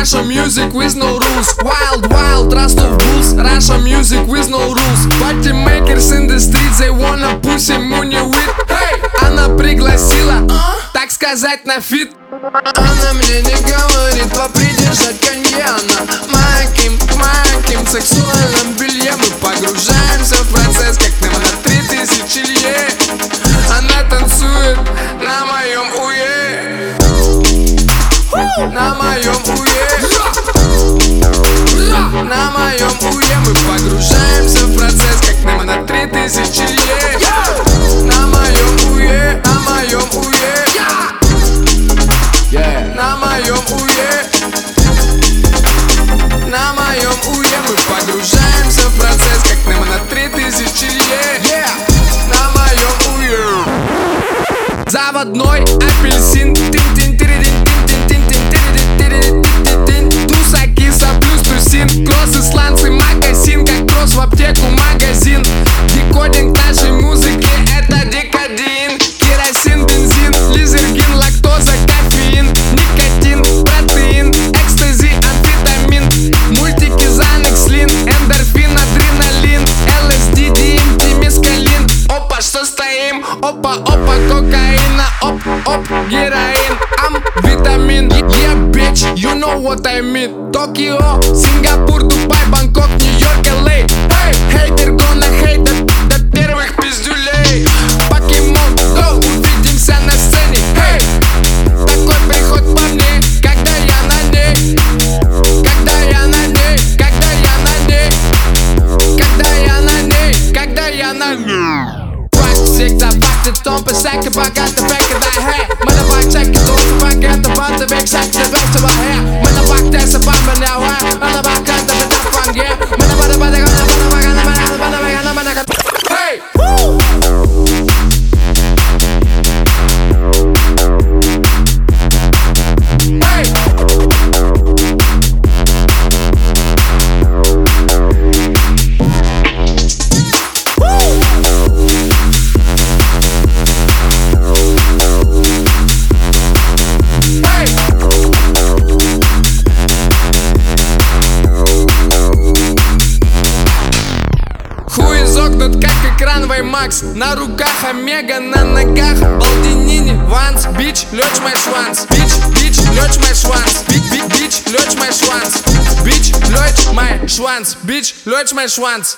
Russia music with no rules. Wild, wild, trust of bulls. Russia music with no rules. Party makers in the streets, they wanna pussy money with. Hey! Она пригласила, так сказать, на фит. Она мне не говорит попридержать конье. Она маким, в сексуальном белье. Мы погружаемся в процесс, как нам на 3000 лье. Она танцует на моем уе. На моем уе. На моем уе. Мы погружаемся в процесс, как нам на 3000 лье. На моем уе. На моем уе. На моем уе. На моем уе. Мы погружаемся в процесс, как нам на 3000 лье. На моем уе. Заводной апельсин. Тусаки, соплюс, тусин. Кроссы, сланцы, магазин. Как кросс в аптеку, магазин. Декодинг нашей музыки — это декодин. Керосин, бензин, лизергин, лактоза, кофеин, никотин, протеин, экстази, амфетамин, мультики, Занекс, лин, эндорфин, адреналин, ЛСД, ДМТ, мескалин. Опа, что стоим? Опа, опа, кокаина, оп, оп, героин, витамин. Yeah, bitch, you know what I mean. Токио, Сингапур, Дубай, Бангкок, Нью-Йорк, ЛА. Hey, хейтер gonna hate до первых пиздюлей. Покемон, go, увидимся на сцене. Hey, такой приход по мне, когда я на ней. Когда я на ней, когда я на ней. Когда я на ней, когда я на ней. Sikta bakte tompe säker bagate väcker dig här. Men det var checken då så väcker inte vant det väck säker det bästa var här. Men det var det så fan men jag här. Men det var kan det med fan ge. Men det var det bara hey! Хуй изогнут, как экран Ваймакс. На руках Омега, на ногах Балдинини, Ванс. Бич, лёч мой шванс. Бич, лёч мой шванс. Бич, лёч мой шванс. Бич, лёч мой шванс. Бич, лёч мой шванс.